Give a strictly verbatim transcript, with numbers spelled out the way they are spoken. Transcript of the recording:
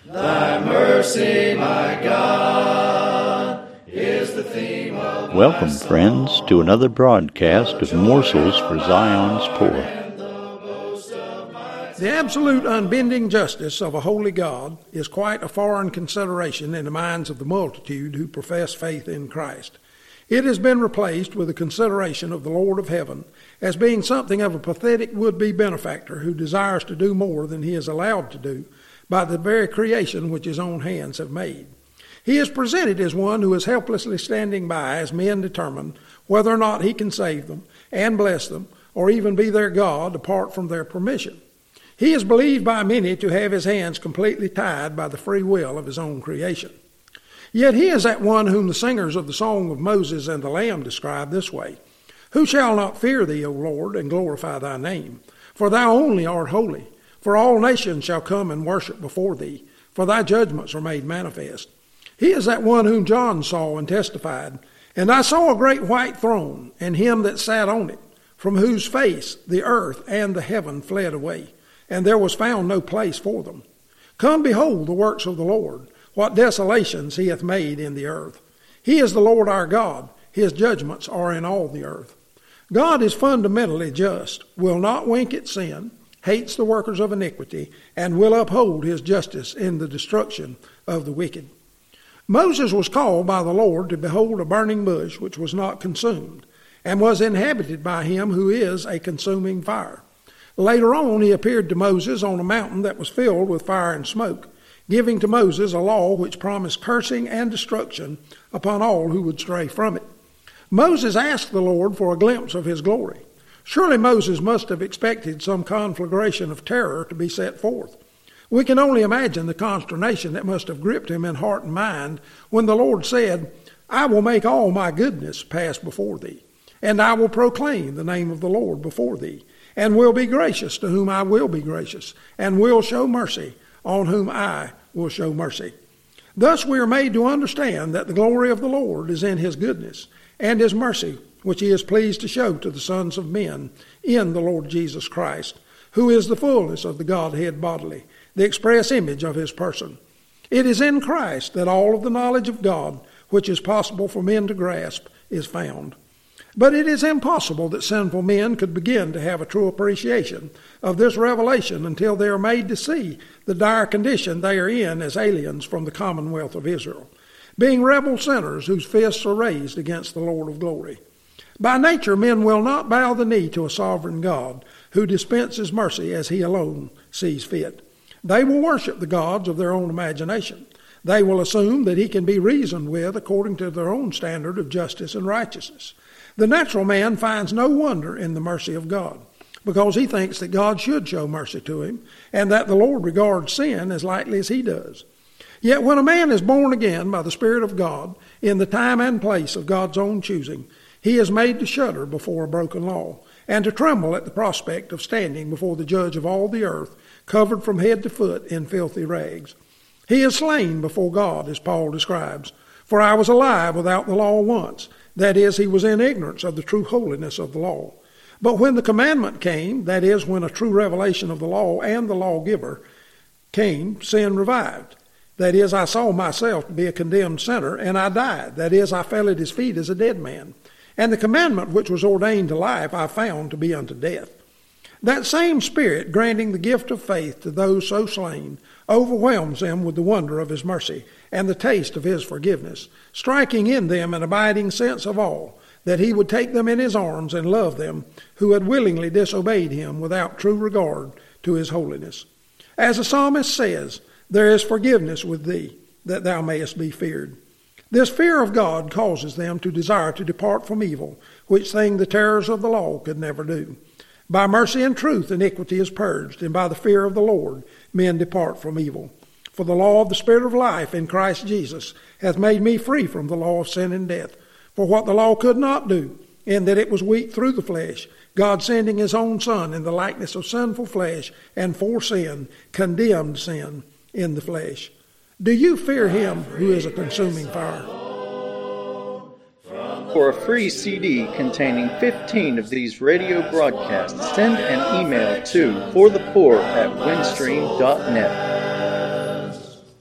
Thy mercy, my God, is the theme of Welcome, friends, to another broadcast of Morsels for Zion's Poor. The absolute unbending justice of a holy God is quite a foreign consideration in the minds of the multitude who profess faith in Christ. It has been replaced with the consideration of the Lord of heaven as being something of a pathetic would-be benefactor who desires to do more than he is allowed to do by the very creation which his own hands have made. He is presented as one who is helplessly standing by as men determine whether or not he can save them and bless them or even be their God apart from their permission. He is believed by many to have his hands completely tied by the free will of his own creation. Yet he is that one whom the singers of the Song of Moses and the Lamb describe this way: Who shall not fear thee, O Lord, and glorify thy name? For thou only art holy. For all nations shall come and worship before thee, for thy judgments are made manifest. He is that one whom John saw and testified, And I saw a great white throne, and him that sat on it, from whose face the earth and the heaven fled away, and there was found no place for them. Come, behold the works of the Lord, what desolations he hath made in the earth. He is the Lord our God, his judgments are in all the earth. God is fundamentally just, will not wink at sin, hates the workers of iniquity, and will uphold his justice in the destruction of the wicked. Moses was called by the Lord to behold a burning bush which was not consumed, and was inhabited by him who is a consuming fire. Later on he appeared to Moses on a mountain that was filled with fire and smoke, giving to Moses a law which promised cursing and destruction upon all who would stray from it. Moses asked the Lord for a glimpse of his glory. Surely Moses must have expected some conflagration of terror to be set forth. We can only imagine the consternation that must have gripped him in heart and mind when the Lord said, I will make all my goodness pass before thee, and I will proclaim the name of the Lord before thee, and will be gracious to whom I will be gracious, and will show mercy on whom I will show mercy. Thus we are made to understand that the glory of the Lord is in his goodness and his mercy, which he is pleased to show to the sons of men in the Lord Jesus Christ, who is the fullness of the Godhead bodily, the express image of his person. It is in Christ that all of the knowledge of God, which is possible for men to grasp, is found. But it is impossible that sinful men could begin to have a true appreciation of this revelation until they are made to see the dire condition they are in as aliens from the commonwealth of Israel, being rebel sinners whose fists are raised against the Lord of glory. By nature, men will not bow the knee to a sovereign God who dispenses mercy as he alone sees fit. They will worship the gods of their own imagination. They will assume that he can be reasoned with according to their own standard of justice and righteousness. The natural man finds no wonder in the mercy of God, because he thinks that God should show mercy to him, and that the Lord regards sin as lightly as he does. Yet when a man is born again by the Spirit of God, in the time and place of God's own choosing, he is made to shudder before a broken law, and to tremble at the prospect of standing before the judge of all the earth, covered from head to foot in filthy rags. He is slain before God, as Paul describes, for I was alive without the law once. That is, he was in ignorance of the true holiness of the law. But when the commandment came, that is, when a true revelation of the law and the lawgiver came, sin revived. That is, I saw myself to be a condemned sinner, and I died. That is, I fell at his feet as a dead man. And the commandment which was ordained to life I found to be unto death. That same Spirit, granting the gift of faith to those so slain, overwhelms them with the wonder of his mercy and the taste of his forgiveness, striking in them an abiding sense of awe, that he would take them in his arms and love them who had willingly disobeyed him without true regard to his holiness. As the psalmist says, there is forgiveness with thee, that thou mayest be feared. This fear of God causes them to desire to depart from evil, which thing the terrors of the law could never do. By mercy and truth iniquity is purged, and by the fear of the Lord men depart from evil. For the law of the Spirit of life in Christ Jesus hath made me free from the law of sin and death. For what the law could not do, in that it was weak through the flesh, God sending his own Son in the likeness of sinful flesh, and for sin, condemned sin in the flesh. Do you fear him who is a consuming fire? For a free C D containing fifteen of these radio broadcasts, send an email to forthepoor at windstream dot net.